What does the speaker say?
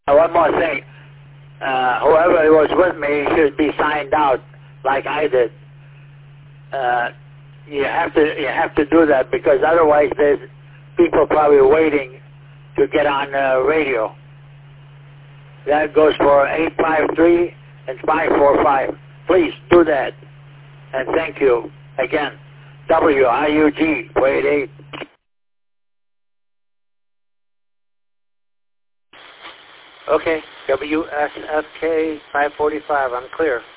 One more thing. Whoever was with me should be signed out like I did. You have to do that because otherwise there's people probably waiting to get on radio. That goes for 853 and 545. Please do that. And thank you again. WIUG 488. Okay, WSFK 545. I'm clear.